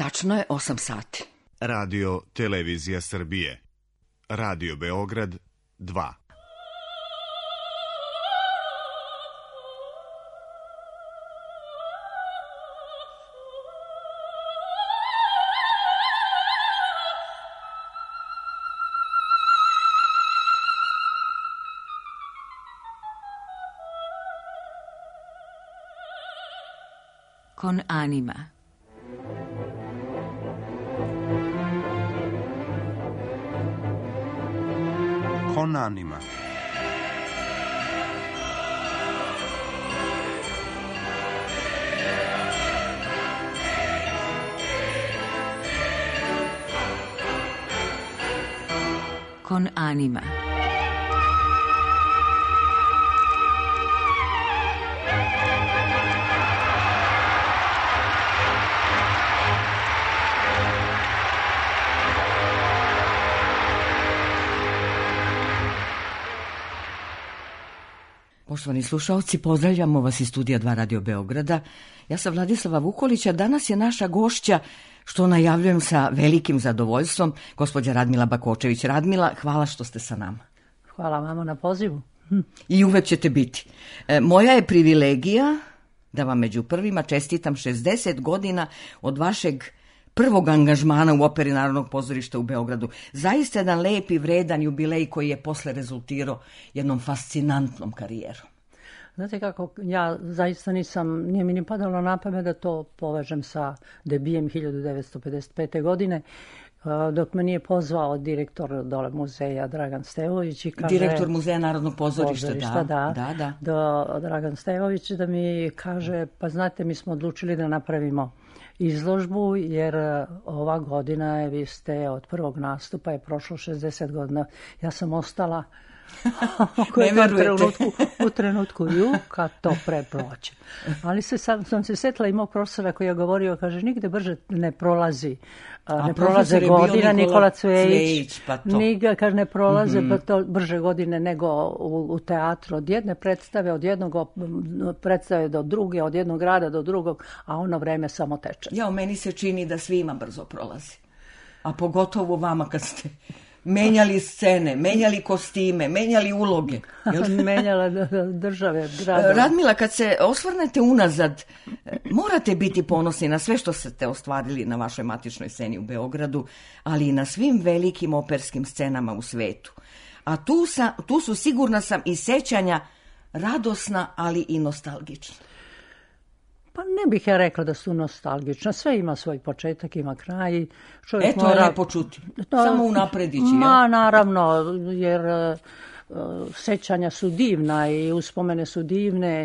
Tačno je 8 sati. Radio Televizija Srbije. Radio Beograd 2. Con anima. Con anima. Con anima. Poštovani slušalci, pozdravljamo vas iz studija 2 Radio Beograda. Ja sam Vladislava Vukolića. Danas je naša gošća, što najavljujem sa velikim zadovoljstvom, gospođa Radmila Bakočević. Radmila, hvala što ste sa nama. Hvala vama na pozivu. I uvek ćete biti. Moja je privilegija da vam među prvima čestitam 60 godina od vašeg prvog angažmana u Operi Narodnog pozorišta u Beogradu. Zaista jedan lep i vredan jubilej koji je posle rezultirao jednom fascinantnom karijerom. Znate kako, ja zaista nije mi ni padalo na pamet da to povežem sa debijem 1955. godine, dok me nije pozvao direktor dole muzeja Dragan Stevović i kaže... Direktor Muzeja Narodnog pozorišta, da. Dragan Stevović da mi kaže, pa znate, mi smo odlučili da napravimo izložbu, jer ova godina vi ste od prvog nastupa je prošlo 60 godina. Ja sam ostala u trenutku kad to preprođe. Ali sam se setila i mog profesora koji je govorio, kaže, nigde brže ne prolaze godina, Nikola Cvejić, kaže, ne prolaze brže godine nego u teatru. Od jedne predstave, od jednog predstave do druge, od jednog grada do drugog, a ono vreme samo teče. Meni se čini da svima brzo prolazi. A pogotovo vama kad ste menjali scene, menjali kostime, menjali uloge. Menjala države, gradove. Radmila, kad se osvrnete unazad, morate biti ponosni na sve što ste ostvarili na vašoj matičnoj sceni u Beogradu, ali i na svim velikim operskim scenama u svetu. A tu su, sigurna sam, i sećanja radosna, ali i nostalgična. Pa ne bih ja rekla da su nostalgična. Sve ima svoj početak, ima kraj. Eto je lepo čuti. Samo unapredići. Naravno, jer sećanja su divna i uspomene su divne.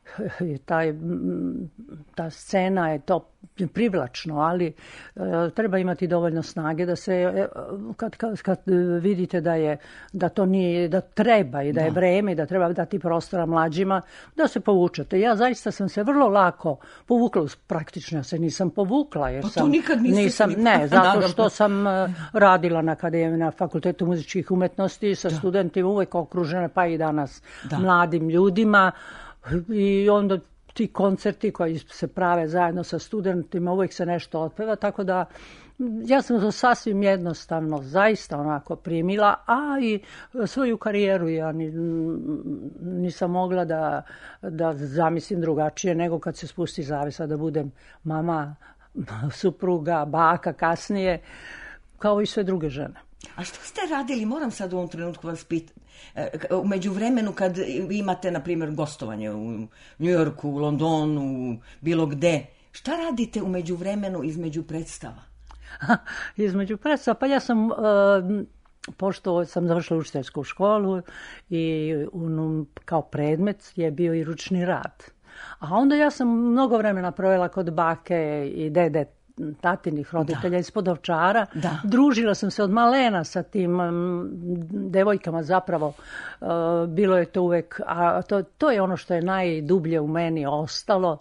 Ta scena je to privlačno, ali treba imati dovoljno snage da se, kad vidite da to nije, da treba i da je vreme i da treba dati prostora mlađima, da se povučete. Ja zaista sam se vrlo lako povukla, praktično ja se nisam povukla, jer to nikad nisam. Ne, zato što sam radila na Fakultetu muzičkih umetnosti sa studentima, uvek okružena, pa i danas mladim ljudima. I onda ti koncerti koji se prave zajedno sa studentima, uvijek se nešto otpeva, tako da ja sam to sasvim jednostavno zaista onako primila, a i svoju karijeru ja nisam mogla da zamislim drugačije nego kad se spusti zavesa da budem mama, supruga, baka kasnije, kao i sve druge žene. A što ste radili, moram sad u ovom trenutku vas pitati, u međuvremenu kad imate, na primjer, gostovanje u Njujorku, u Londonu, bilo gde, šta radite u međuvremenu između predstava? Između predstava, pa ja sam, pošto sam završila učiteljsku školu i kao predmet je bio i ručni rad. A onda ja sam mnogo vremena provela kod bake i dede tatinih roditelja ispod Ovčara. Družila sam se od malena sa tim devojkama zapravo. Bilo je to uvek, a to je ono što je najdublje u meni ostalo.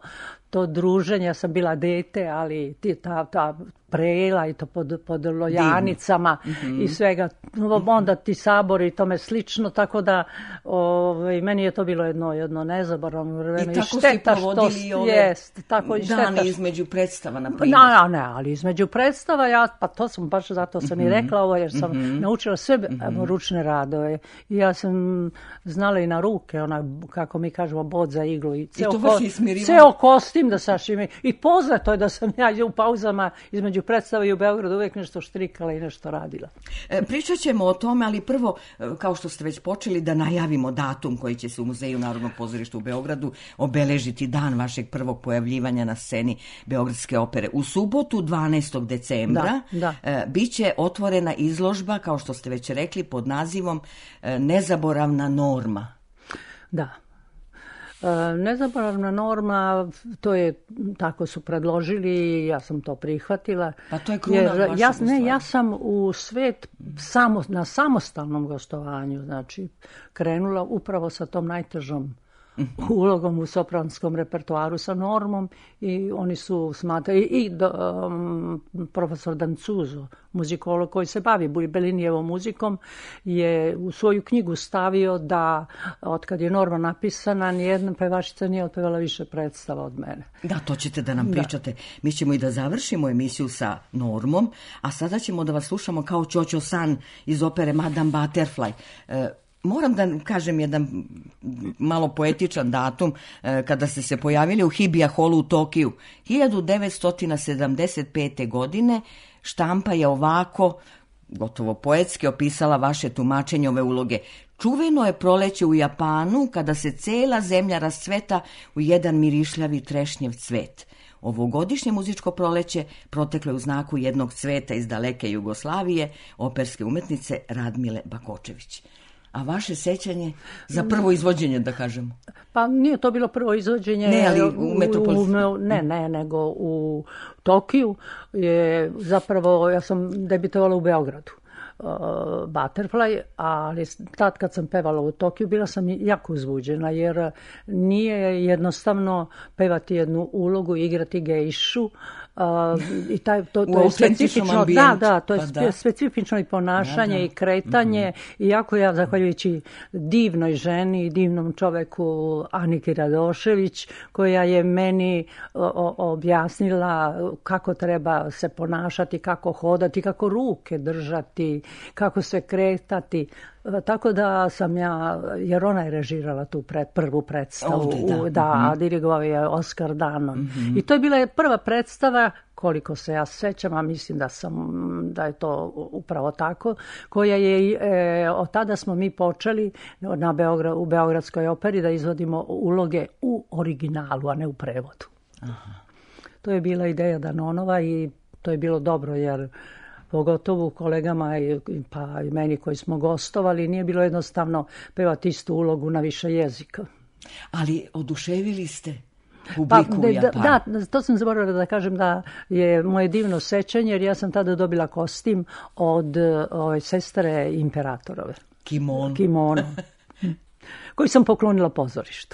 to druženje, ja sam bila dete, ali ta prela i to pod lojanicama i svega, onda ti sabori i tome slično, tako da meni je to bilo jedno nezaboravno vreme. I tako si provodili ove dane između predstava, na primjer? Ne, ali između predstava, pa to sam baš zato sam i rekla ovo, jer sam naučila sve ručne radove. I ja sam znala i na ruke, kako mi kažemo, bod za iglu. I ceo kostim da sašim. I poznato je da sam ja u pauzama između predstava i u Beogradu uvijek nešto štrikala i nešto radila. Pričat ćemo o tome, ali prvo, kao što ste već počeli, da najavimo datum koji će se u Muzeju Narodnog pozorišta u Beogradu obeležiti dan vašeg prvog pojavljivanja na sceni Beogradske opere. U subotu 12. decembra biće otvorena izložba, kao što ste već rekli, pod nazivom Nezaboravna norma. Da. Nezaboravna norma, to je, tako su predložili, ja sam to prihvatila. Pa to je kruna vašeg ja sam u svet na samostalnom gostovanju, znači krenula upravo sa tom najtežom ulogom u sopranskom repertoaru sa normom i oni su smatrali profesor Dancuzo, muzikolog koji se bavi Bellinijevom muzikom, je u svoju knjigu stavio da otkad je norma napisana nijedna pevačica nije otpevala više predstava od mene. Da, to ćete da nam pričate. Mi ćemo i da završimo emisiju sa normom, a sada ćemo da vas slušamo kao Ćoćo San iz opere Madame Butterfly. Moram da kažem jedan malo poetičan datum kada ste se pojavili u Hibiya Hallu u Tokiju. 1975. godine štampa je ovako, gotovo poetski, opisala vaše tumačenje ove uloge. Čuveno je proleće u Japanu kada se cela zemlja rascveta u jedan mirišljavi trešnjev cvet. Ovogodišnje muzičko proleće proteklo je u znaku jednog cveta iz daleke Jugoslavije, operske umetnice Radmile Bakočević. A vaše sećanje za prvo izvođenje, da kažemo? Pa nije to bilo prvo izvođenje. Ne, ali u Metropolitanu. Nego u Tokiju je zapravo, ja sam debitovala u Beogradu. Butterfly, ali tad kad sam pevala u Tokiju bila sam jako uzbuđena jer nije jednostavno pevati jednu ulogu, igrati gejšu, i to je specifično, to je specifično i ponašanje i kretanje, iako ja, zahvaljujući divnoj ženi i divnom čoveku Aniki Radošević, koja je meni objasnila kako treba se ponašati, kako hodati, kako ruke držati, kako se kretati. Tako da sam ja, jer ona je režirala tu prvu predstavu, a dirigovao je Oskar Danon. I to je bila prva predstava, koliko se ja sećam, a mislim da je to upravo tako, koja je, od tada smo mi počeli u Beogradskoj operi da izvodimo uloge u originalu, a ne u prevodu. Aha. To je bila ideja Danonova i to je bilo dobro jer pogotovo kolegama pa i meni koji smo gostovali, nije bilo jednostavno pevati istu ulogu na više jezika. Ali oduševili ste publiku u Japanu. Da, to sam zaboravila da kažem da je moje divno sećanje, jer ja sam tada dobila kostim od sestre imperatorove. Kimono. Koji sam poklonila pozorištu.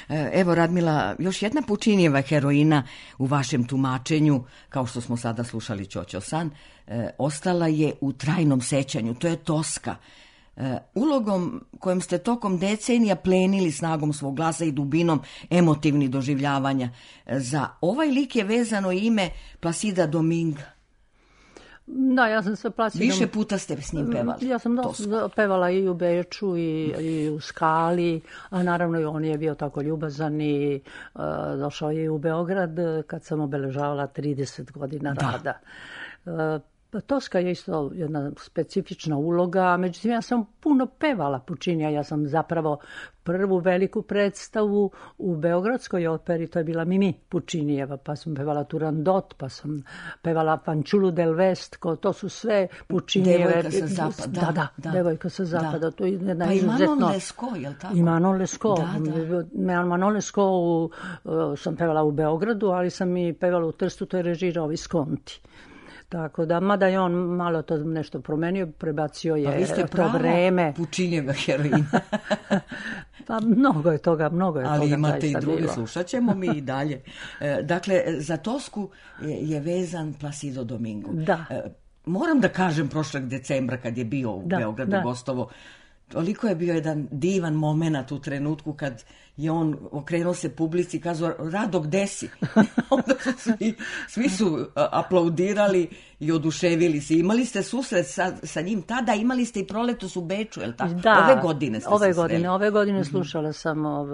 Evo, Radmila, još jedna Pučinijeva heroina u vašem tumačenju, kao što smo sada slušali Ćoćo San, ostala je u trajnom sećanju, to je Toska. Ulogom kojom ste tokom decenija plenili snagom svog glasa i dubinom emotivnih doživljavanja. Za ovaj lik je vezano ime Plasida Dominga. Da, ja sam sa Placidom... Više puta ste s njim pevali. Ja sam pevala i u Beču i u Skali, a naravno i on je bio tako ljubazan i došao je u Beograd kad sam obeležavala 30 godina rada. Toska je isto jedna specifična uloga, međutim ja sam puno pevala Pučinija, ja sam zapravo prvu veliku predstavu u Beogradskoj operi, to je bila Mimi Pučinijeva, pa sam pevala Turandot, pa sam pevala Fanciullo del West, to su sve Pučinijeve. Devojka sa zapada. Da, Devojka sa zapada, to je jedna pa izuzetno... Pa i Manon Lescaut, je li tako? I Manon Lescaut. Manon Lescaut sam pevala u Beogradu, ali sam i pevala u Trstu, to je režirao Visconti. Tako da, mada je on malo to nešto promenio, prebacio je to vreme. Pa vi ste prava Pučinijeva heroina. Pa mnogo je toga ali imate i druge, bilo. Slušat ćemo mi i dalje. Dakle, za Tosku je vezan Placido Domingo. Da. Moram da kažem, prošlog decembra kad je bio u Beogradu gostovo, toliko je bio jedan divan moment u trenutku kad je on okrenuo se publici i kazao: Rado, gde si? Onda su svi su aplaudirali i oduševili se. Imali ste susret sa njim tada, imali ste i proletos u Beču, je li tako? Da, ove godine ste se sreli. Ove godine slušala sam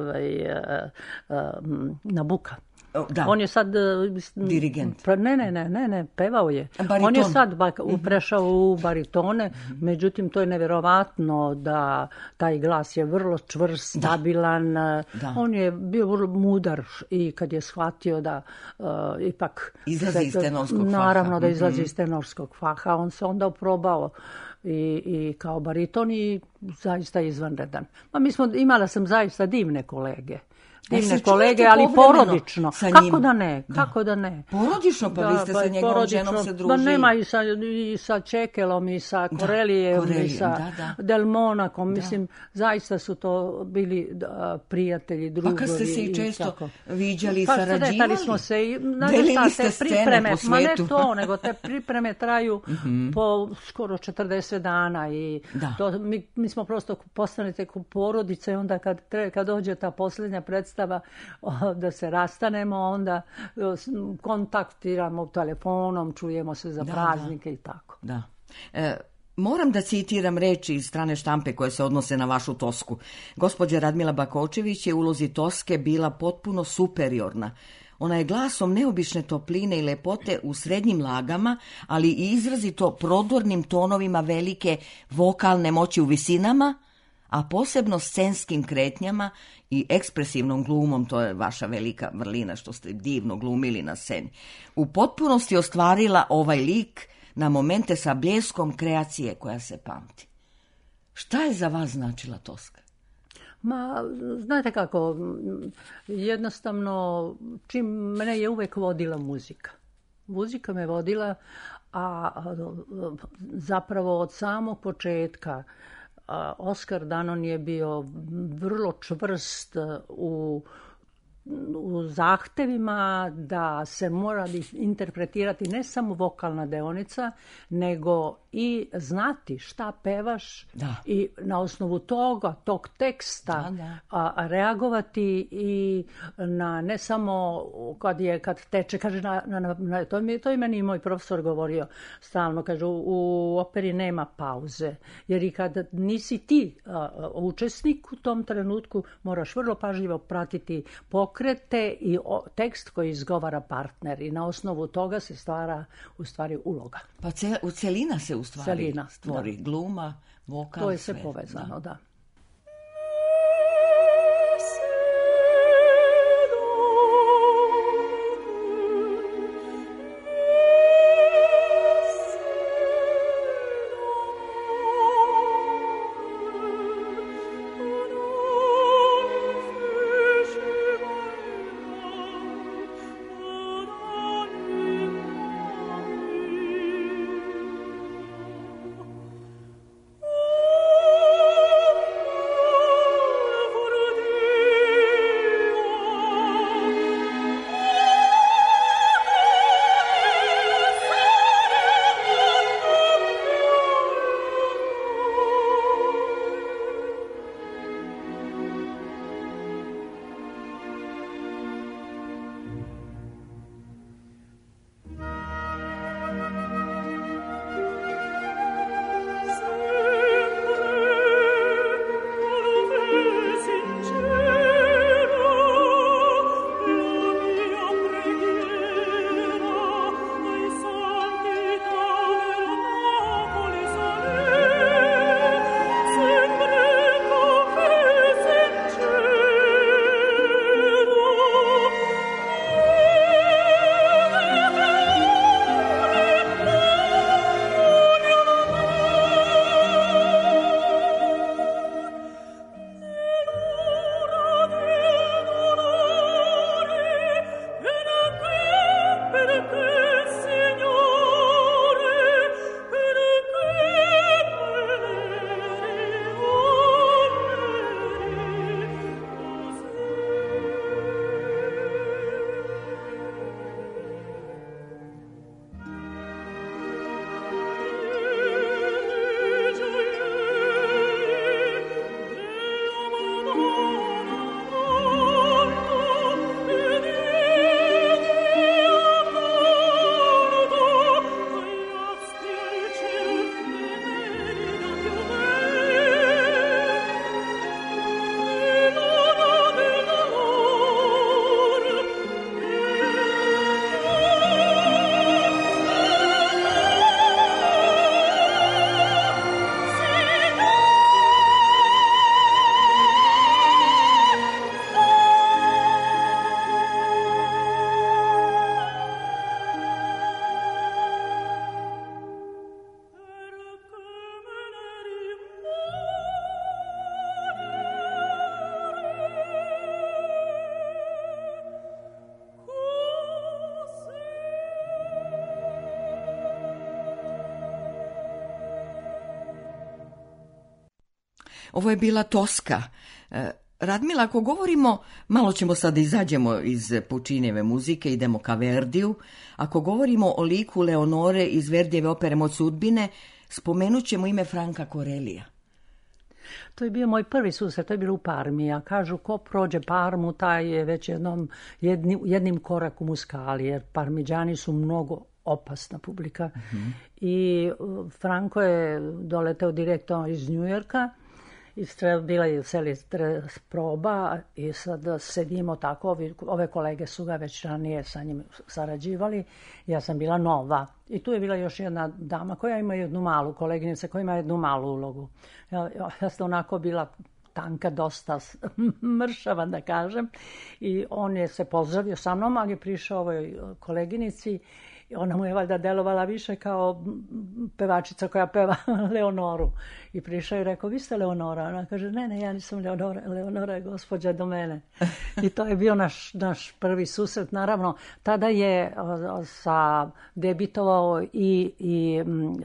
Nabuka. Da. On je sad... Dirigent. Ne, pevao je. Bariton. On je sad prešao u baritone, međutim to je nevjerovatno da taj glas je vrlo čvrst, stabilan. Da. On je bio vrlo mudar i kad je shvatio da ipak... Izlazi iz tenorskog faha. Naravno da izlazi iz tenorskog faha. On se onda oprobao i kao bariton i zaista izvanredan. Imala sam zaista divne kolege. Divne kolege, ali porodično. Kako da ne? Porodično, pa vi ste sa njegovom ženom se družili. Nema i sa Čekelom, i sa Korelijem, i sa Del Monakom. Mislim, zaista su to bili prijatelji, drugovi. Pa kad ste se i često viđali i sarađivali? Sretali smo se i... Delili ste scene po svetu. Ma ne to, nego te pripreme traju po skoro 40 dana. I mi smo prosto postanete kao porodice i onda kad dođe ta posljednja predstava da se rastanemo, onda kontaktiramo telefonom, čujemo se za praznike i tako. Da. Moram da citiram reči iz strane štampe koje se odnose na vašu Tosku. Gospođa Radmila Bakočević je u ulozi Toske bila potpuno superiorna. Ona je glasom neobične topline i lepote u srednjim lagama, ali i izrazito prodornim tonovima velike vokalne moći u visinama, a posebno scenskim kretnjama i ekspresivnom glumom, to je vaša velika vrlina što ste divno glumili na sceni, u potpunosti ostvarila ovaj lik na momente sa bljeskom kreacije koja se pamti. Šta je za vas značila Toska? Ma, znate kako, jednostavno, mene je uvek vodila muzika. Muzika me vodila, a zapravo od samog početka Oskar Danon je bio vrlo čvrst u zahtevima da se mora interpretirati ne samo vokalna deonica, nego i znati šta pevaš i na osnovu tog teksta reagovati i na ne samo kad teče, kaže, to je meni moj profesor govorio stalno, kaže, u operi nema pauze, jer i kad nisi ti učesnik u tom trenutku moraš vrlo pažljivo pratiti pokrete i tekst koji izgovara partner i na osnovu toga se stvara u stvari uloga. Pa u celina se u stvari stvori gluma, vokal, to je sve povezano, da. Ovo je bila Toska. Radmila, ako govorimo, malo ćemo sad izađemo iz Pučinijeve muzike, idemo ka Verdiju. Ako govorimo o liku Leonore iz Verdijeve opere Moć sudbine, spomenut ćemo ime Franka Corellija. To je bio moj prvi susret, to je bilo u Parmi. A kažu, ko prođe Parmu, taj je već jednim korakom u skali, jer Parmiđani su mnogo opasna publika. I Franko je doleteo direktno iz Njujorka, bila je proba i sad sedimo tako, ove kolege su ga već ranije sa njim sarađivali, ja sam bila nova. I tu je bila još jedna dama koja ima jednu malu koleginicu, koja ima jednu malu ulogu. Ja sam onako bila tanka, dosta mršava, da kažem, i on je se pozdravio sa mnom, ali je prišao ovoj koleginici. Ona mu je valjda delovala više kao pevačica koja peva Leonoru. I prišao i rekao, vi ste Leonora? Ona kaže, ne, ja nisam Leonora. Leonora je gospođa do mene. I to je bio naš prvi susret. Naravno, tada je debitovao i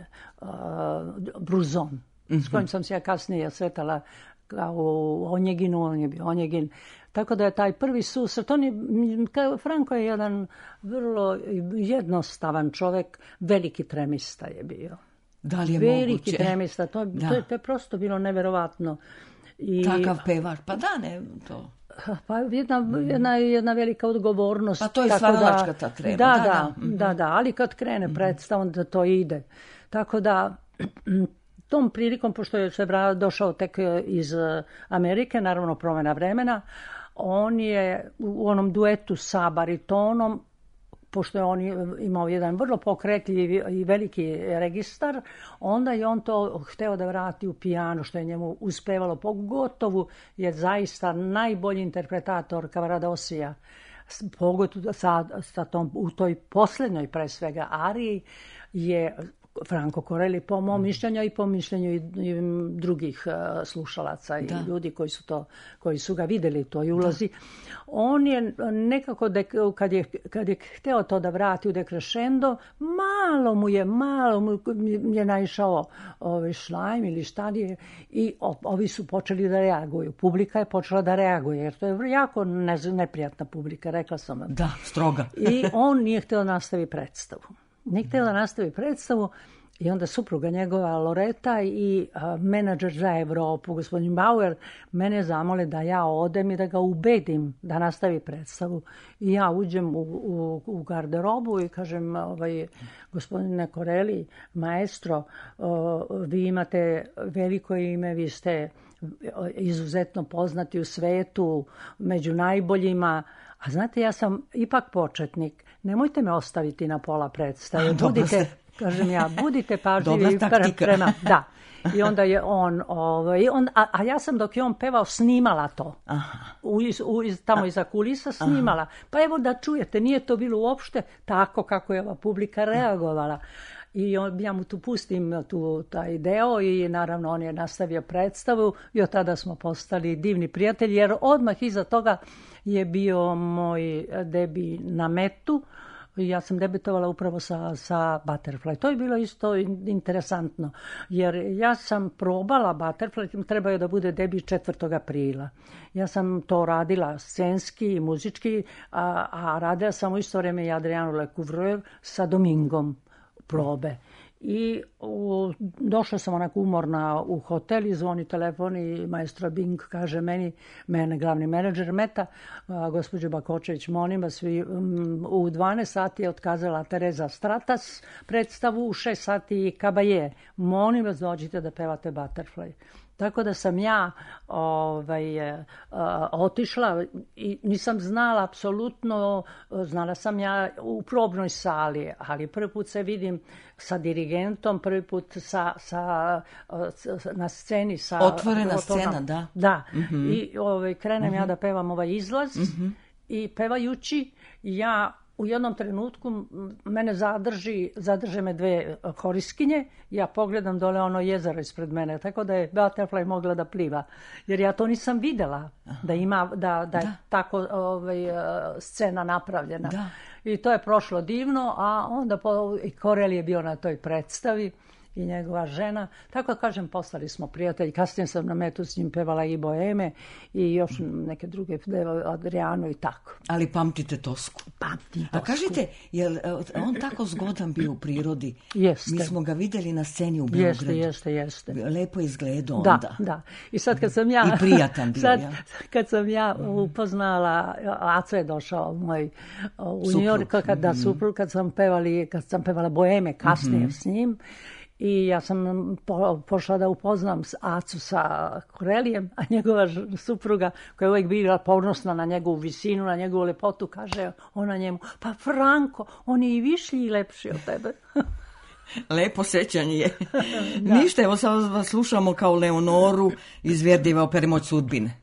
Bruzon, s kojim sam se ja kasnije sretala kao u Onjeginu, on je bio Onjegin. Tako da je taj prvi susret, Franko je jedan vrlo jednostavan čovjek, veliki tremista je bio. Da li je veliki moguće? Tremista, to je prosto bilo neverovatno. Takav pevač, pa da, ne, to... Pa jedna velika odgovornost. Pa to je stvaralačka ta trema. Da, ali kad krene predstav, onda to ide. Tako da... Tom prilikom, pošto je se došao tek iz Amerike, naravno promjena vremena, on je u onom duetu sa baritonom, pošto je on imao jedan vrlo pokretljiv i veliki registar, onda je on to hteo da vrati u pijano, što je njemu uspevalo, pogotovo je zaista najbolji interpretator Cavaradosija. Pogotovo u toj posljednjoj, pre svega, ariji je Franco Corelli, po mom mišljenju i po mišljenju i drugih slušalaca i ljudi koji su ga vidjeli u toj ulozi. On je nekako, kad je hteo to da vrati u decrescendo, malo mu je naišao šlajm ili štadije i ovi su počeli da reaguju. Publika je počela da reaguje, jer to je jako neprijatna publika, rekla sam vam. Da, stroga. I on nije hteo da nastavi predstavu. Nije htjela da nastavi predstavu i onda supruga njegova Loreta i menadžer za Evropu, gospodin Bauer, mene zamole da ja odem i da ga ubedim da nastavi predstavu. I ja uđem u garderobu i kažem, gospodine Corelli, maestro, vi imate veliko ime, vi ste izuzetno poznati u svetu, među najboljima, a znate, ja sam ipak početnik. Nemojte me ostaviti na pola predstave. Budite pažljivi prema... Da. I onda je a ja sam dok je on pevao snimala to. Tamo iza kulisa snimala. Pa evo da čujete, nije to bilo uopšte tako kako je ova publika reagovala. I ja mu tu pustim taj deo i naravno on je nastavio predstavu i od tada smo postali divni prijatelji, jer odmah iza toga je bio moj debi na Metu. Ja sam debitovala upravo sa Butterfly. To je bilo isto interesantno, jer ja sam probala Butterfly, trebao je da bude debi 4. aprila. Ja sam to radila scenski i muzički, a radila sam u isto vrijeme i Adrianu Lecouvreur sa Domingom probe. I došla sam onako umorna u hotel i zvoni telefon i maestro Bing kaže mene glavni menadžer Meta, gospođo Bakočević, molim vas, u 12 sati je otkazala Tereza Stratas predstavu, u 6 sati Kabaje. Molim vas, dođite da pevate Butterfly. Tako da sam ja otišla i nisam znala apsolutno, znala sam ja u probnoj sali, ali prvi put se vidim sa dirigentom, prvi put na sceni. Otvorena scena, da. Da, i krenem ja da pevam ovaj izlaz i pevajući ja u jednom trenutku mene zadrže me dve horiskinje, ja pogledam dole ono jezero ispred mene, tako da je Butterfly mogla da pliva, jer ja to nisam videla, da je tako scena napravljena. Da. I to je prošlo divno, a onda i Corelli je bio na toj predstavi i njegova žena. Tako da kažem, postali smo prijatelji. Kasnije sam na metu s njim pevala i boeme i još neke druge Adriano i tako. Ali pamtite Tosku? Pamtim Tosku. A kažite, je li on tako zgodan bio u prirodi? Jeste. Mi smo ga vidjeli na sceni u Beogradu. Jeste. Lepo izgledao onda. Da. I sad kad sam ja... I prijatan bio, ja. Kad sam ja upoznala, Aco je došao moj u New York, kad sam pevala boeme kasnije s njim. I ja sam pošla da upoznam Acu sa Korelijem, a njegova supruga, koja je uvijek bila ponosna na njegovu visinu, na njegovu lepotu, kaže ona njemu, pa Franko, on je i višlji i lepši od tebe. Lepo sećanje je. Ništa, evo sad vas slušamo kao Leonoru iz Verdijeve opere Moć sudbine.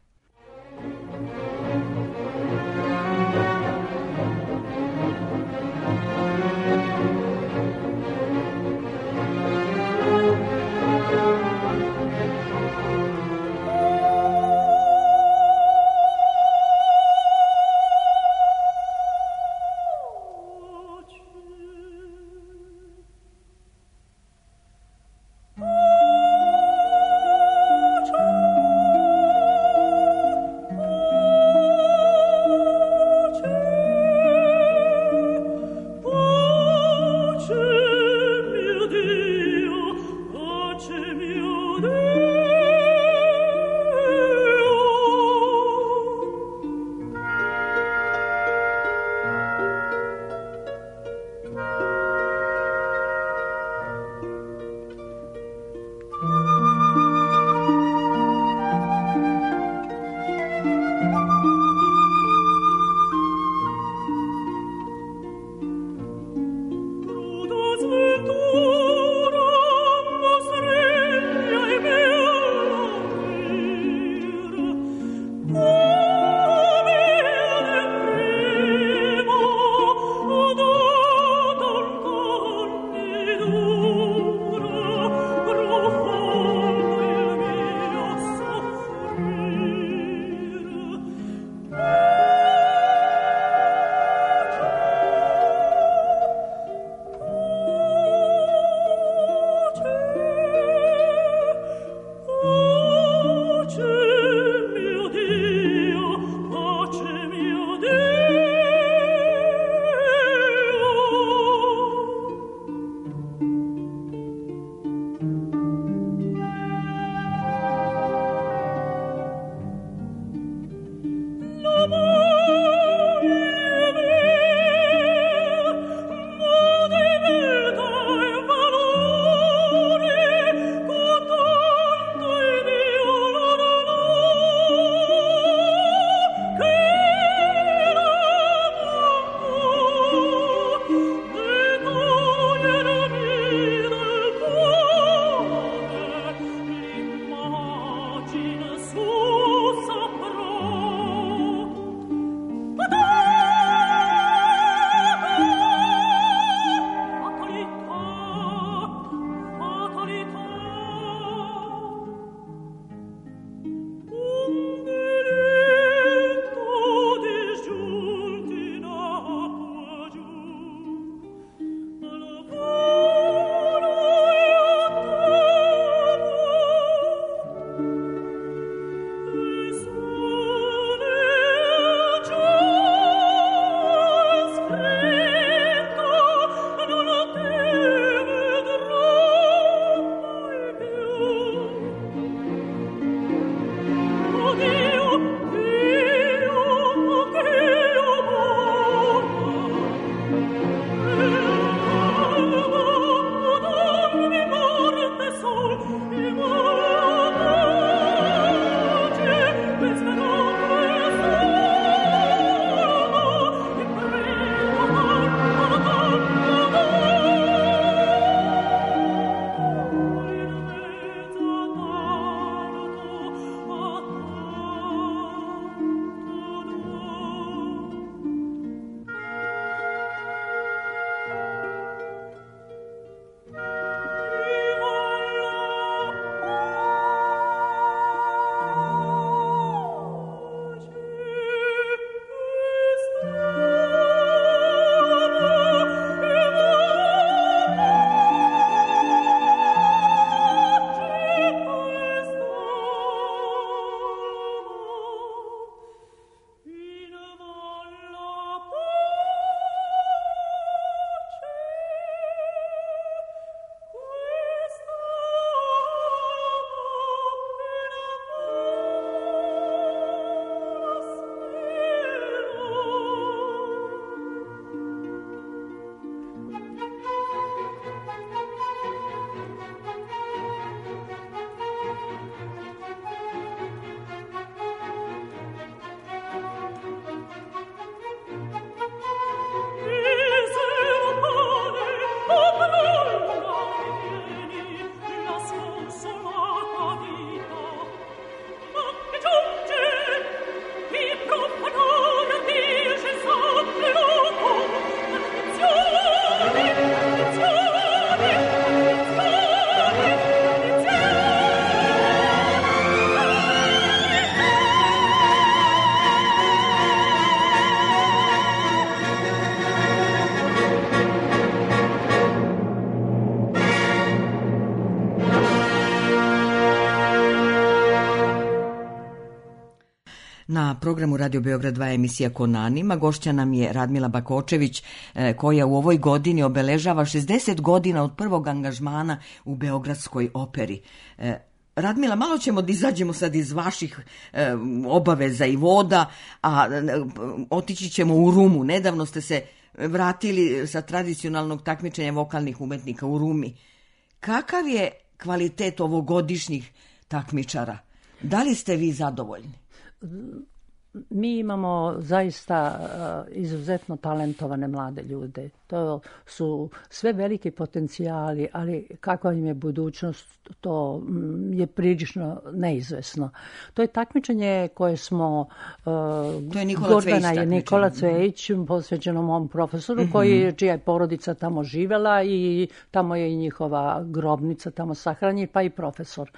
Na programu Radio Beograd 2 emisija Kon Anima. Gošća nam je Radmila Bakočević, koja u ovoj godini obeležava 60 godina od prvog angažmana u Beogradskoj operi. Radmila, malo ćemo da izađemo sad iz vaših obaveza i voda, a otići ćemo u Rumu. Nedavno ste se vratili sa tradicionalnog takmičenja vokalnih umetnika u Rumi. Kakav je kvalitet ovogodišnjih takmičara? Da li ste vi zadovoljni? Mi imamo zaista izuzetno talentovane mlade ljude. To su sve veliki potencijali, ali kakva im je budućnost, to je prilično neizvesno. To je takmičenje koje smo... To je Nikola Cvejić, posvećeno mom profesoru, čija je porodica tamo živela i tamo je i njihova grobnica tamo sahranjena, pa i profesor.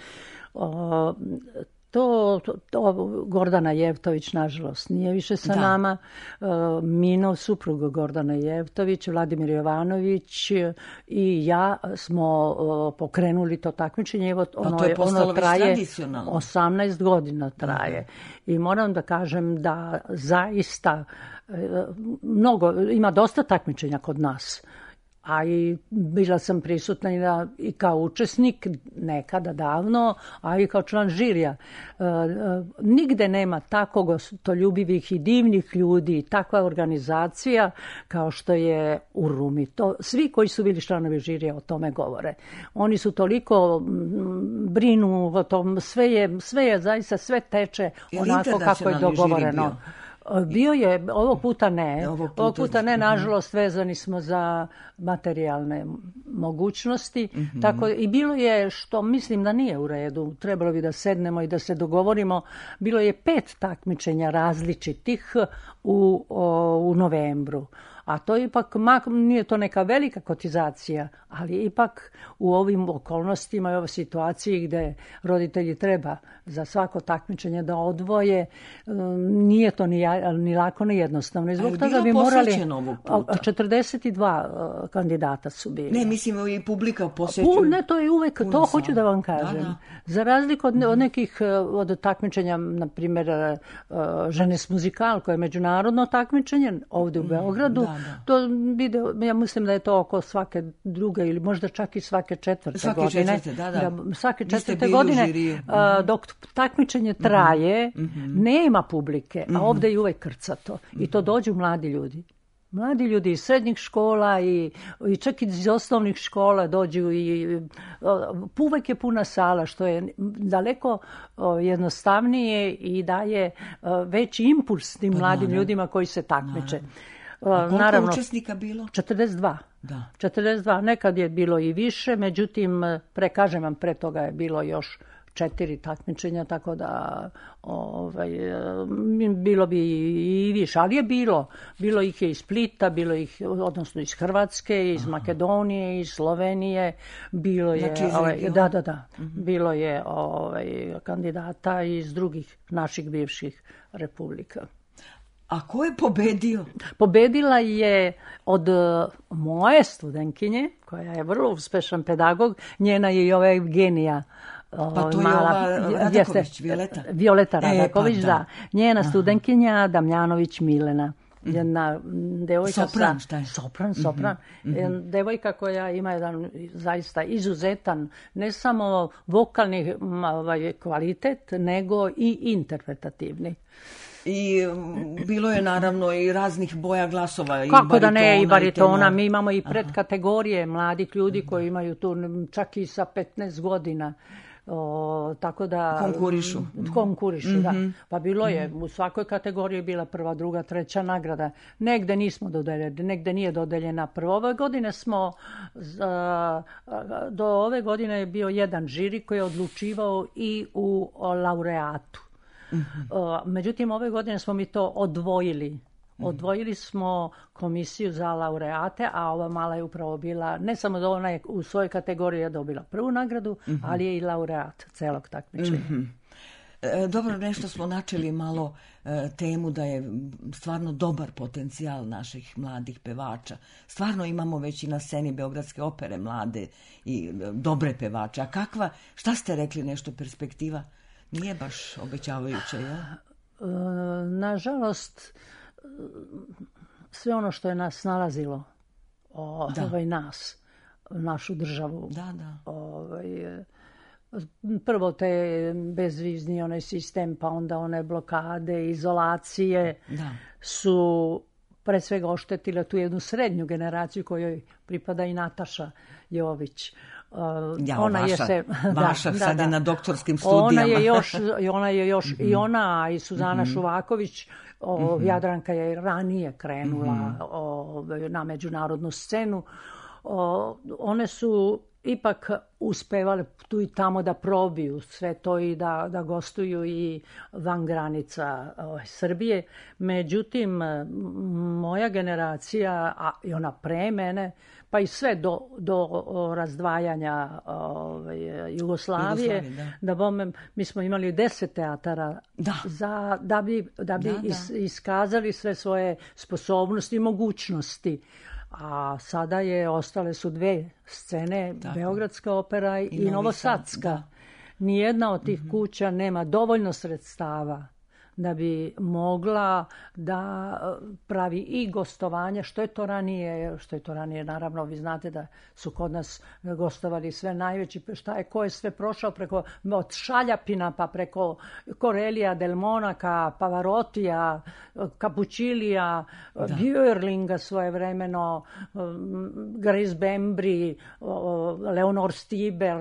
To Gordana Jevtović, nažalost, nije više sa nama. Minov suprug Gordana Jevtović, Vladimir Jovanović i ja smo pokrenuli to takmičenje. Ono traje tradicionalno. 18 godina traje. I moram da kažem da zaista ima dosta takmičenja kod nas. A i bila sam prisutna i kao učesnik nekada davno, a i kao član žirija. Nigde nema tako gostoljubivih i divnih ljudi, takva organizacija kao što je u Rumi. Svi koji su bili članovi žirija o tome govore. Oni su toliko brinu o tom, sve je zaista, sve teče onako kako je dogovoreno. Bio je, ovog puta ne. Ovog puta ne, nažalost, vezani smo za materijalne mogućnosti. Tako, i bilo je, što mislim da nije u redu, trebalo bi da sednemo i da se dogovorimo, bilo je 5 takmičenja različitih u novembru. A to ipak, nije to neka velika kotizacija, ali ipak u ovim okolnostima i ovoj situaciji gde roditelji treba za svako takmičenje da odvoje, nije to ni lako ni jednostavno. I zbog toga bi morali... 42 kandidata su bili. Ne, mislim i publika posjećuju. Ne, to je uvek, to hoću da vam kažem. Da. Za razliku od nekih od takmičenja, na primjer, Žene s muzikal, koje je međunarodno takmičenje ovdje u Beogradu, to ja mislim da je to oko svake druge ili možda čak i svake četvrte godine. Svake četvrte godine, dok takmičenje traje, nema publike, a ovdje je uvek krcato. I to dođu mladi ljudi. Mladi ljudi iz srednjih škola i čak iz osnovnih škola dođu i uvek je puna sala, što je daleko jednostavnije i daje veći impuls tim mladim ljudima koji se takmiče. Koliko učesnika bilo? 42. Da. 42. Nekad je bilo i više, međutim, kažem vam, pre toga je bilo još 4 takmičenja, tako da bilo bi i više, ali je bilo ih je iz Splita, bilo ih, odnosno iz Hrvatske, iz Makedonije, iz Slovenije, bilo je, bilo je kandidata iz drugih naših bivših republika. A ko je pobedio? Pobedila je od moje studentkinje, koja je vrlo uspešan pedagog, njena je i ova Evgenija. Pa to je ova Radaković, Violeta. Violeta Radaković, da. Njena studentkinja Damjanović Milena. Jedna devojka sopran. Devojka koja ima jedan zaista izuzetan, ne samo vokalni kvalitet, nego i interpretativni. I bilo je naravno i raznih boja glasova. Kako baritona, da ne, i baritona. Mi imamo i predkategorije mladih ljudi koji imaju tu čak i sa 15 godina. Tako da konkurišu, da. Pa bilo je, u svakoj kategoriji bila prva, druga, treća nagrada. Negde nismo dodeljeni, negde nije dodeljena prva. Ove godine smo, do ove godine je bio jedan žiri koji je odlučivao i u laureatu. Međutim, ove godine smo mi to odvojili. Odvojili smo komisiju za laureate, a ova mala je upravo bila, ne samo da ona je u svojoj kategoriji je dobila prvu nagradu, ali je i laureat celog takmičenja. Dobro, nešto smo načeli malo temu da je stvarno dobar potencijal naših mladih pevača. Stvarno imamo već i na sceni Beogradske opere mlade i dobre pevače. A šta ste rekli, nešto perspektiva? Nije baš obećavajuće, ja? Nažalost, sve ono što je nas nalazilo, nas, našu državu, prvo te bezvizni onaj sistem, pa onda one blokade, izolacije su pre svega oštetile tu jednu srednju generaciju kojoj pripada i Nataša Jović. Vaša sad je na doktorskim studijama. Ona je još i ona i Suzana Šuvaković, Jadranka je ranije krenula na međunarodnu scenu. One su ipak uspevale tu i tamo da probiju sve to i da gostuju i van granica Srbije. Međutim, moja generacija, a i ona pre mene, pa i sve do razdvajanja Jugoslavije, mi smo imali 10 teatara da bi iskazali sve svoje sposobnosti i mogućnosti. A sada ostale su 2 scene, Beogradska opera i Novosadska. Nijedna od tih kuća nema dovoljno sredstava da bi mogla da pravi i gostovanje, što je to ranije, naravno vi znate da su kod nas gostovali sve najveći, ko je sve prošao od Šaljapina pa preko Corelija del Monaca, Pavarotija, Capuccilija, Björlinga svojevremeno, Grace Bembry, Leonor Stiber,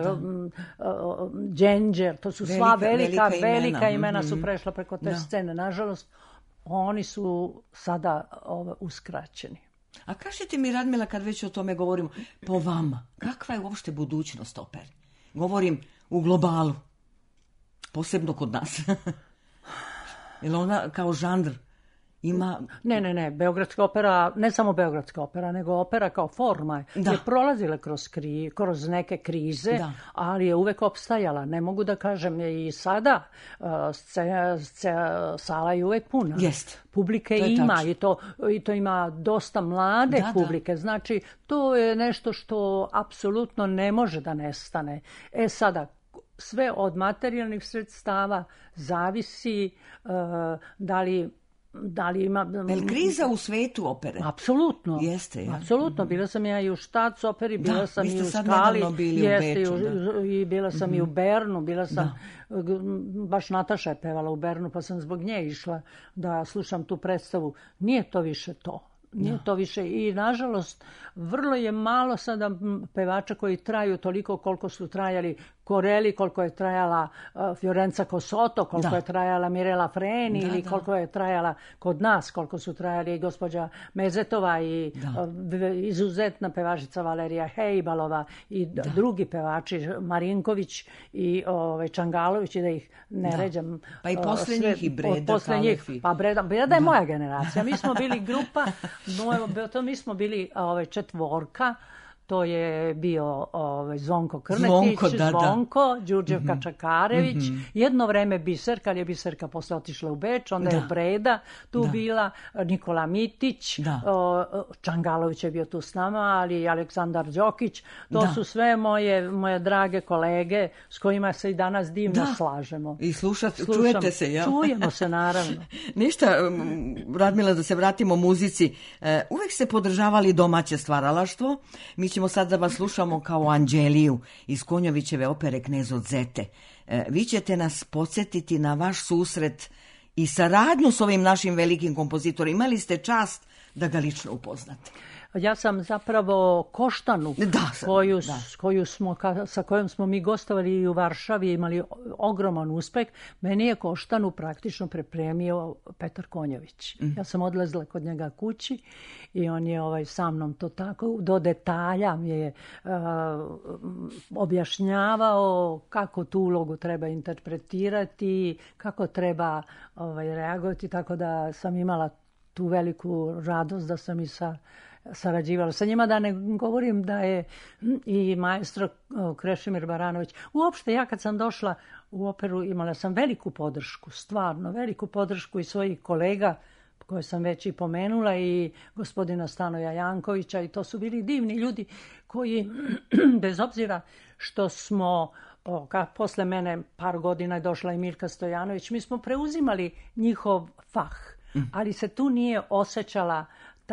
Đenđer, to su sva velika imena su prešla preko te scene. Nažalost, oni su sada uskraćeni. A kažete mi, Radmila, kad već o tome govorimo, po vama, kakva je uopšte budućnost opere? Govorim u globalu, posebno kod nas. Jer ona kao žanr ima... Ne, Beogradska opera, ne samo Beogradska opera, nego opera kao forma je prolazila kroz neke krize, ali je uvek opstajala. Ne mogu da kažem, i sada sala je uvek puna. Publike ima i to ima dosta mlade publike. Znači, to je nešto što apsolutno ne može da nestane. Sada, sve od materijalnih sredstava zavisi da li ima... Je kriza u svetu opere? Apsolutno. Jeste. Apsolutno. Bila sam ja i u Štac operi, bila sam i u Skali. I bila sam i u Bernu. Bila sam... Baš Nataša je pevala u Bernu, pa sam zbog nje išla da slušam tu predstavu. Nije to više to. Nije to više. I, nažalost, vrlo je malo sada pevača koji traju toliko koliko su trajali Corelli, koliko je trajala Fiorenza Cosotto, koliko je trajala Mirela Freni ili koliko je trajala kod nas, koliko su trajali i gospođa Mezetova i izuzetna pevačica Valerija Hejbalova i drugi pevači, Marinković i Čangalović, i da ih ne ređam. Pa i posle njih i Breda Kalefi. Pa Breda je moja generacija. Mi smo bili grupa, mi smo bili četvorka. To je bio Zvonko Krnetić, Zvonko, Đurđevka Čakarević, jedno vreme Biserka, ali je Biserka posle otišla u Beč, onda je Breda tu bila, Nikola Mitić, Čangalović je bio tu s nama, ali i Aleksandar Đokić. To su sve moje drage kolege s kojima se i danas divno slažemo. I čujete se, jel? Čujemo se, naravno. Ništa, Radmila, da se vratimo muzici. Uvek ste podržavali domaće stvaralaštvo. Mi ćemo sad da vas slušamo kao Anđeliju iz Konjovićeve opere Knez od Zete. Vi ćete nas podsjetiti na vaš susret i saradnju s ovim našim velikim kompozitorima. Imali ste čast da ga lično upoznate. Ja sam zapravo Koštanu, sa kojom smo mi gostovali i u Varšavi, imali ogroman uspeh. Meni je Koštanu praktično pripremio Petar Konjović. Ja sam odlazila kod njega kući i on je sa mnom to tako do detalja mi je objašnjavao kako tu ulogu treba interpretirati, kako treba reagovati, tako da sam imala tu veliku radost da sam i sarađivala sa njima, da ne govorim da je i maestro Krešimir Baranović. Uopšte, ja kad sam došla u operu imala sam veliku podršku, stvarno veliku podršku i svojih kolega koje sam već i pomenula i gospodina Stanoja Jankovića, i to su bili divni ljudi koji, bez obzira što smo Posle mene par godina je došla i Mirka Stojanović. Mi smo preuzimali njihov fah, ali se tu nije osjećala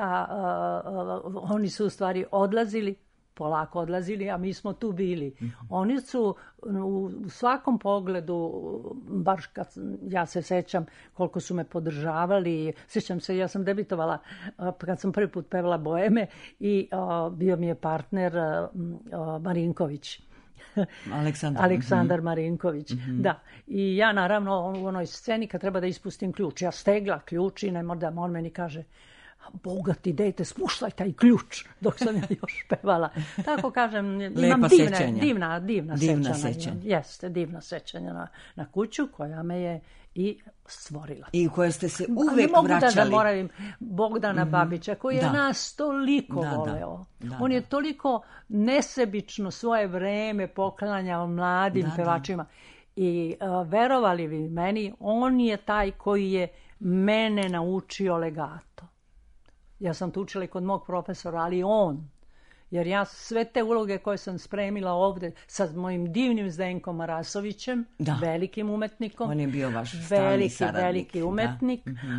oni su u stvari odlazili, polako odlazili, a mi smo tu bili. Oni su u svakom pogledu, baš ja se sećam koliko su me podržavali. Sećam se, ja sam debitovala kad sam prvi put pevala Boeme i bio mi je partner Marinković. Aleksandar Marinković. Da. I ja naravno u onoj sceni kad treba da ispustim ključ, ja stegla ključ i on meni kaže: Boga ti dete, spuštaj taj ključ, dok sam ja još pevala. Tako kažem, imam divna sećanja. Jeste, divna sećanja na kuću koja me je i stvorila. I u kojoj ste se uvek vraćali. Ne mogu da zaboravim Bogdana Babića, koji je nas toliko voleo. On je toliko nesebično svoje vreme poklanjao mladim pevačima. I verovali vi meni, on je taj koji je mene naučio legato. Ja sam to učila i kod mog profesora, ali on. Jer ja sve te uloge koje sam spremila ovde sa mojim divnim Zdenkom Marasovićem, velikim umetnikom. On je bio vaš stalni saradnik. Veliki umetnik.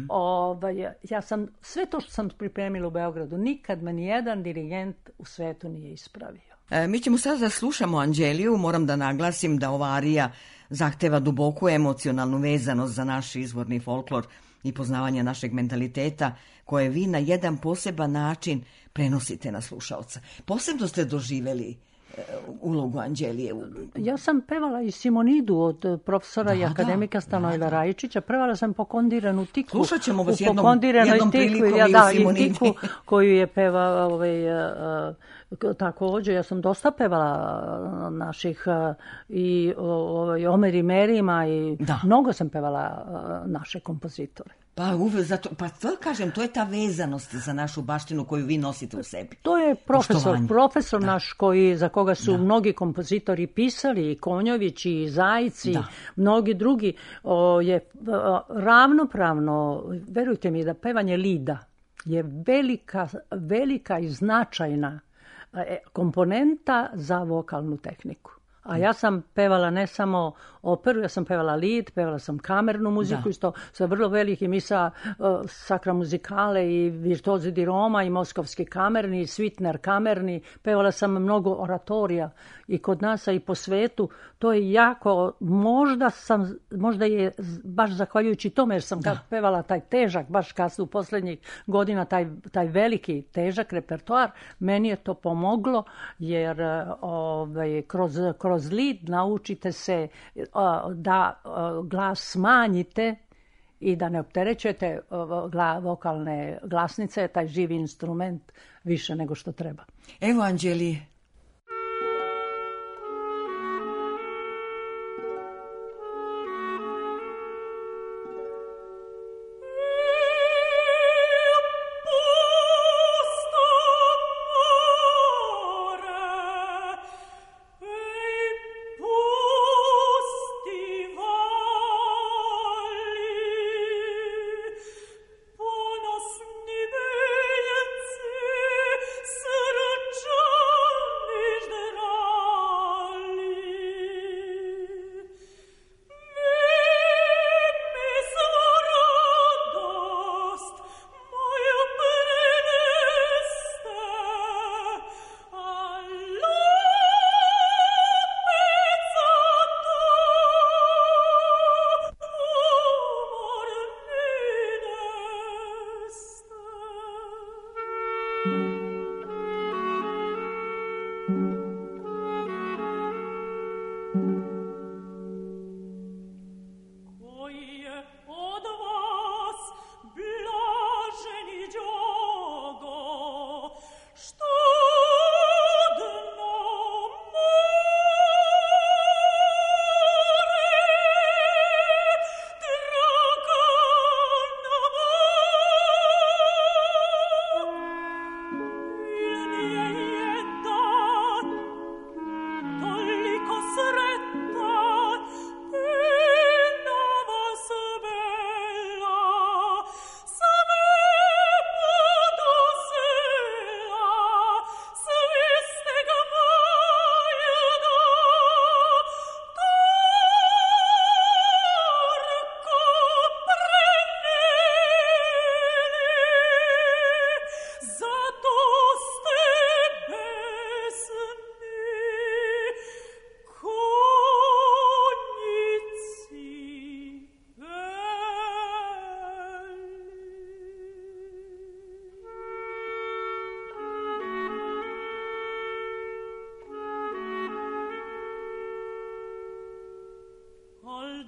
Ja sam, sve to što sam pripremila u Beogradu, nikad me nijedan dirigent u svetu nije ispravio. Mi ćemo sad da slušamo Anđeliju. Moram da naglasim da ova arija zahteva duboku emocionalnu vezanost za naš izvorni folklor i poznavanje našeg mentaliteta, koje vi na jedan poseban način prenosite na slušalca. Posebno ste doživjeli ulogu Anđelije. Ja sam pevala i Simonidu od profesora i akademika Stanojla Rajičića. Pevala sam pokondiranu tiku. Slušat ćemo vas jednom prilikom i u Simonidi. Tiku koju je pevao također. Ja sam dosta pevala naših i Omer Merima i mnogo sam pevala naše kompozitore. Pa to kažem, to je ta vezanost za našu baštinu koju vi nosite u sebi. To je profesor naš za koga su mnogi kompozitori pisali, i Konjović, i Zajci, mnogi drugi, je ravnopravno, verujte mi da pevanje lida je velika i značajna komponenta za vokalnu tehniku. A ja sam pevala ne samo operu, ja sam pevala lied, pevala sam kamernu muziku, isto sa vrlo velikim i sa Sacra Musicale i Virtuosi di Roma i Moskovski kamerni i Svitner kamerni. Pevala sam mnogo oratorija i kod nas i po svetu. To je jako, možda je baš zahvaljujući tome jer sam pevala taj težak, baš kasno u posljednjih godina, taj veliki težak repertoar, meni je to pomoglo jer kroz lied naučite se da glas smanjite i da ne opterećujete vokalne glasnice, taj živi instrument više nego što treba. Evo Anđeli. Srčan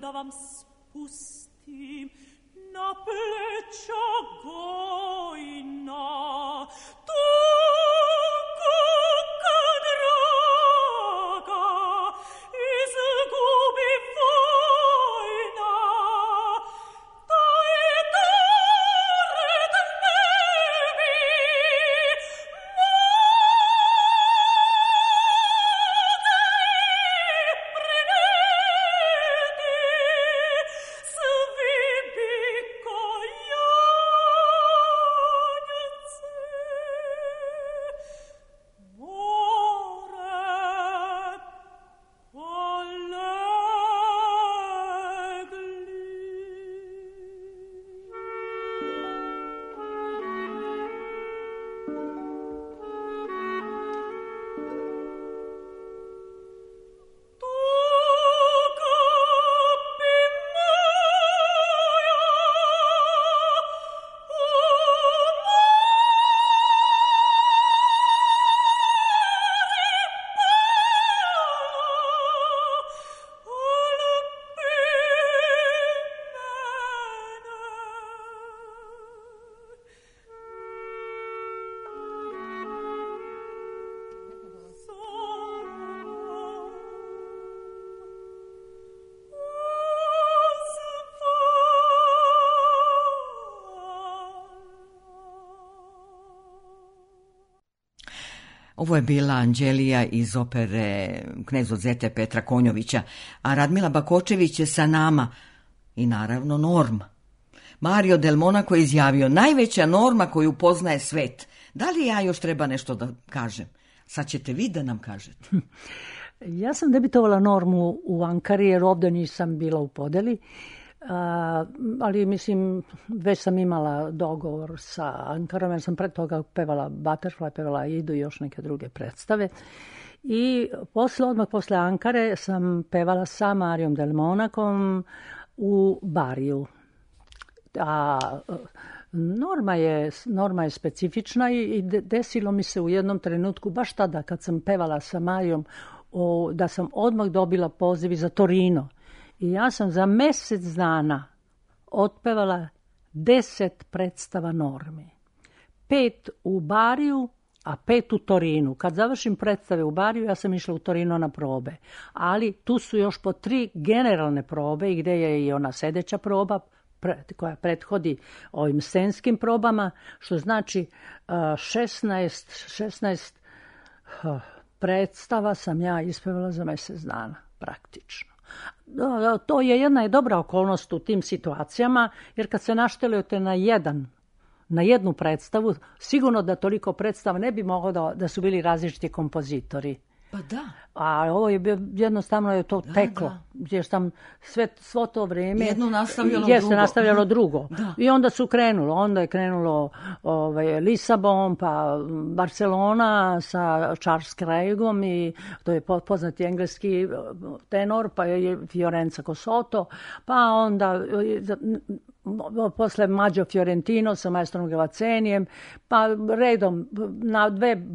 da vam spustim na pleća gojna. Tuku kad draga izgubi vojna, taj tared ne bi Ovo je bila Anđelija iz opere Knez od Zete Petra Konjovića, a Radmila Bakočević je sa nama i naravno Norm. Mario Del Monaco je izjavio: najveća norma koju poznaje svet. Da li ja još treba nešto da kažem? Sad ćete vi da nam kažete. Ja sam debitovala Normu u Ankari jer ovdje nisam bila u podeli. Ali mislim već sam imala dogovor sa Ankarom jer sam pred toga pevala Butterfly, pevala Idu i još neke druge predstave i odmah posle Ankare sam pevala sa Marijom Del Monacom u Bariju. Norma je specifična i desilo mi se u jednom trenutku baš tada kad sam pevala sa Marijom da sam odmah dobila poziv za Torino. I ja sam za mjesec dana otpevala 10 predstava Normi. 5 u Bariju, a 5 u Torinu. Kad završim predstave u Bariju, ja sam išla u Torino na probe. Ali tu su još po 3 generalne probe i gdje je i ona sedeća proba koja prethodi ovim scenskim probama, što znači 16 predstava sam ja ispevala za mjesec dana, praktično. To je jedna dobra okolnost u tim situacijama, jer kad se naštelujete na jednu predstavu, sigurno da toliko predstava ne bi moglo da su bili različiti kompozitori. Pa da. A ovo je jednostavno je to teklo. Jer sam svo to vrijeme jedno nastavljalo drugo. Da. I onda su onda je krenulo Lisabon, pa Barcelona sa Charles Craigom i to je poznati engleski tenor, pa je Fiorenza Cosotto, pa onda posle Maggio Fiorentino sa maestrom Gavacenijem, pa redom na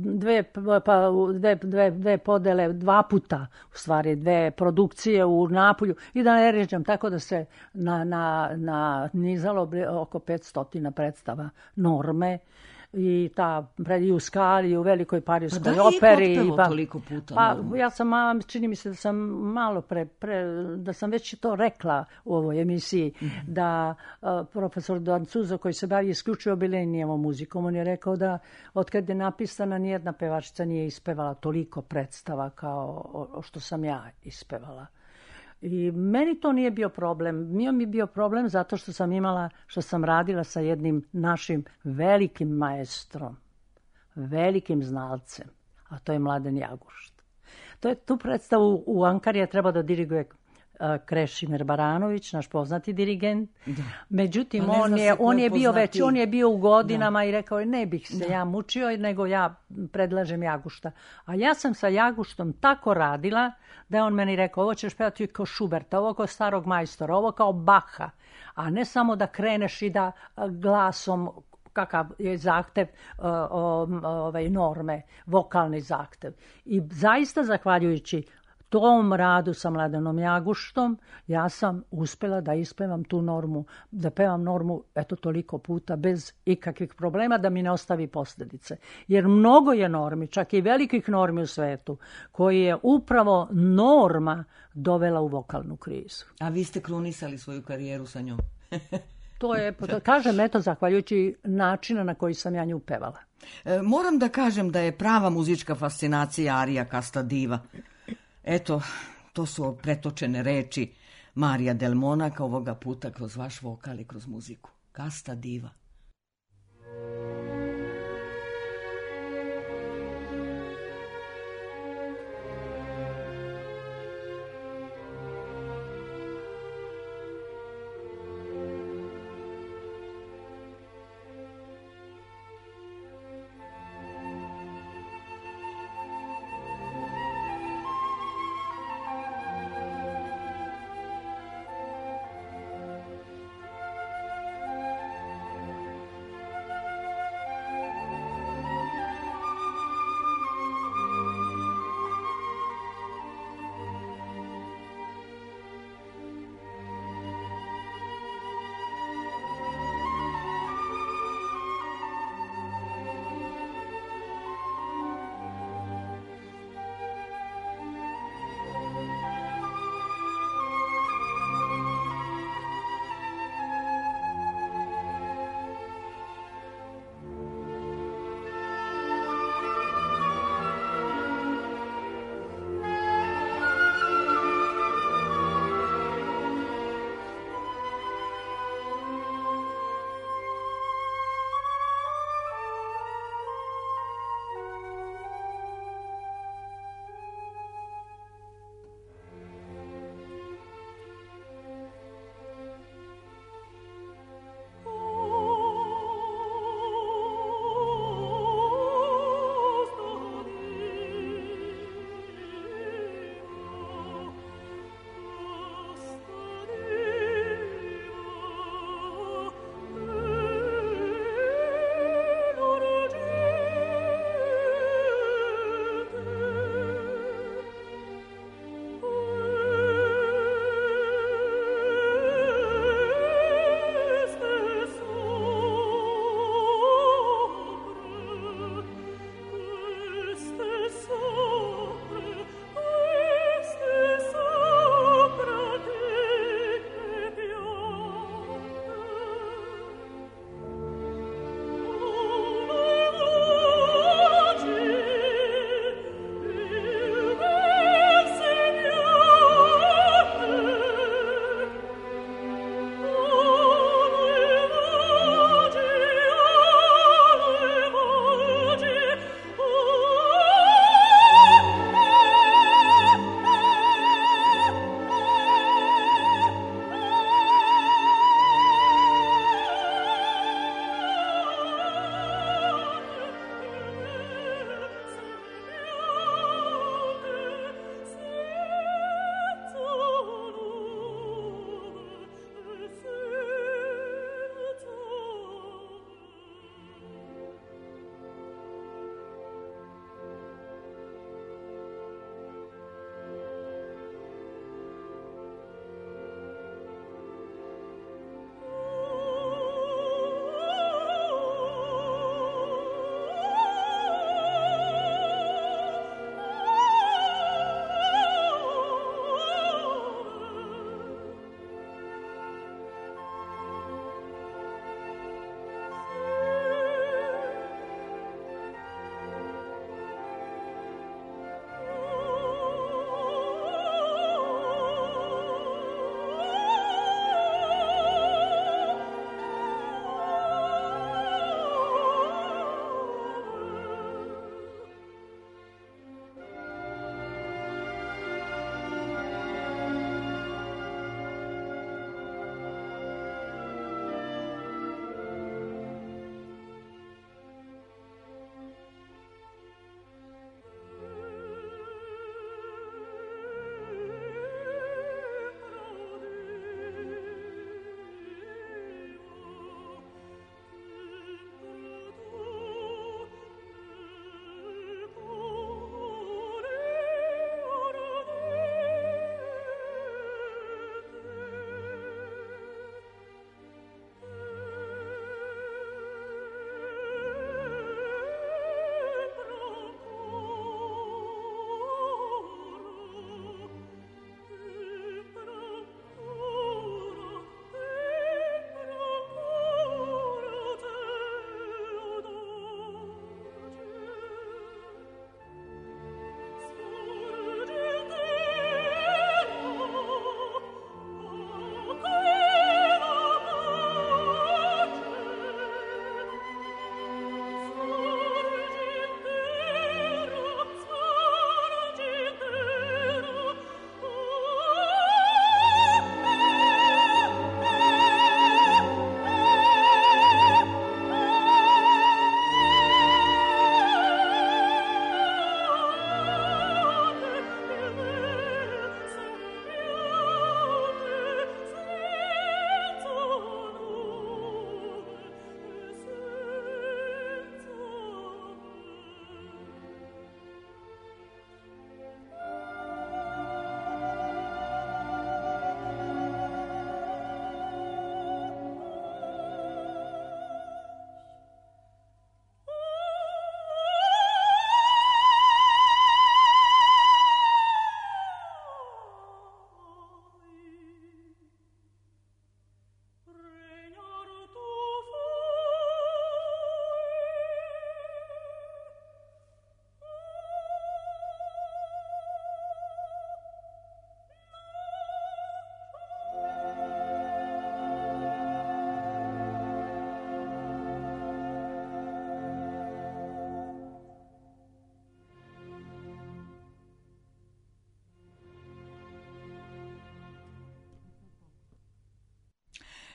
dve podele, 2 puta, u stvari 2 produkcije u Napolju i da ne ređam, tako da se nizalo oko 500 predstava Norme i i u Skali, i u Velikoj Parijskoj operi. Da li je otpevao toliko puta Normu? Ja sam, čini mi se da sam malo da sam već to rekla u ovoj emisiji, da profesor Dancuzo koji se bavi isključivo Bellinijevom muzikom, on je rekao da otkad je napisana nijedna pevačica nije ispevala toliko predstava kao što sam ja ispevala. I meni to nije bio problem. Mi je bio problem zato što sam radila sa jednim našim velikim maestrom, velikim znalcem, a to je Mladen Jagušt. Tu predstavu u Ankari je trebao da diriguje Krešimir Baranović, naš poznati dirigent. Da. Međutim, on je bio u godinama i rekao je ne bih se ja mučio, nego ja predlažem Jagušta. A ja sam sa Jaguštom tako radila da je on meni rekao ovo ćeš pevati kao Schuberta, ovo kao starog majstora, ovo kao Bacha, a ne samo da kreneš i da glasom kakav je zahtev Norme, vokalni zahtev. I zaista zahvaljujući tom radu sa Mladenom Jaguštom ja sam uspjela da ispevam tu normu, da pevam normu eto toliko puta bez ikakvih problema, da mi ne ostavi posljedice. Jer mnogo je normi, čak i velikih normi u svetu, koji je upravo norma dovela u vokalnu krizu. A vi ste krunisali svoju karijeru sa njom. To je, kažem, eto, zahvaljujući načina na koji sam ja nju pevala. Moram da kažem da je prava muzička fascinacija arija Casta diva. Eto, to su pretočene reči Marija Del Monaca, ovoga puta kroz vaš vokal i kroz muziku. Casta diva.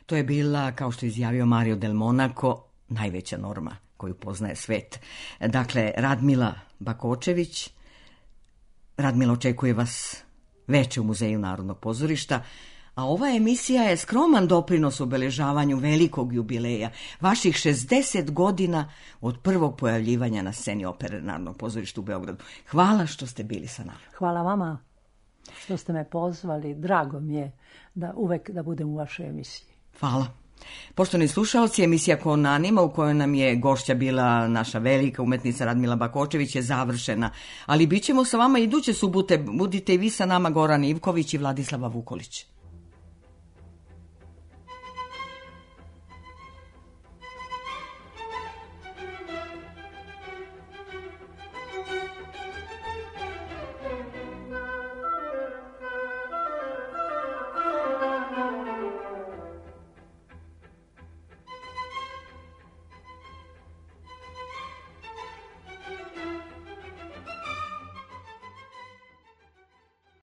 To je bila, kao što je izjavio Mario del Monaco, najveća norma koju poznaje svet. Dakle, Radmila Bakočević. Radmila, očekuje vas veče u Muzeju Narodnog pozorišta, a ova emisija je skroman doprinos obeležavanju velikog jubileja, vaših 60 godina od prvog pojavljivanja na sceni Opere Narodnog pozorišta u Beogradu. Hvala što ste bili sa nama. Hvala vama što ste me pozvali. Drago mi je da uvek da budem u vašoj emisiji. Hvala. Poštovani slušaoci, emisija Kon Anima, u kojoj nam je gošća bila naša velika umetnica Radmila Bakočević, je završena. Ali bit ćemo sa vama iduće subote. Budite i vi sa nama, Goran Ivković i Vladislava Vukolić.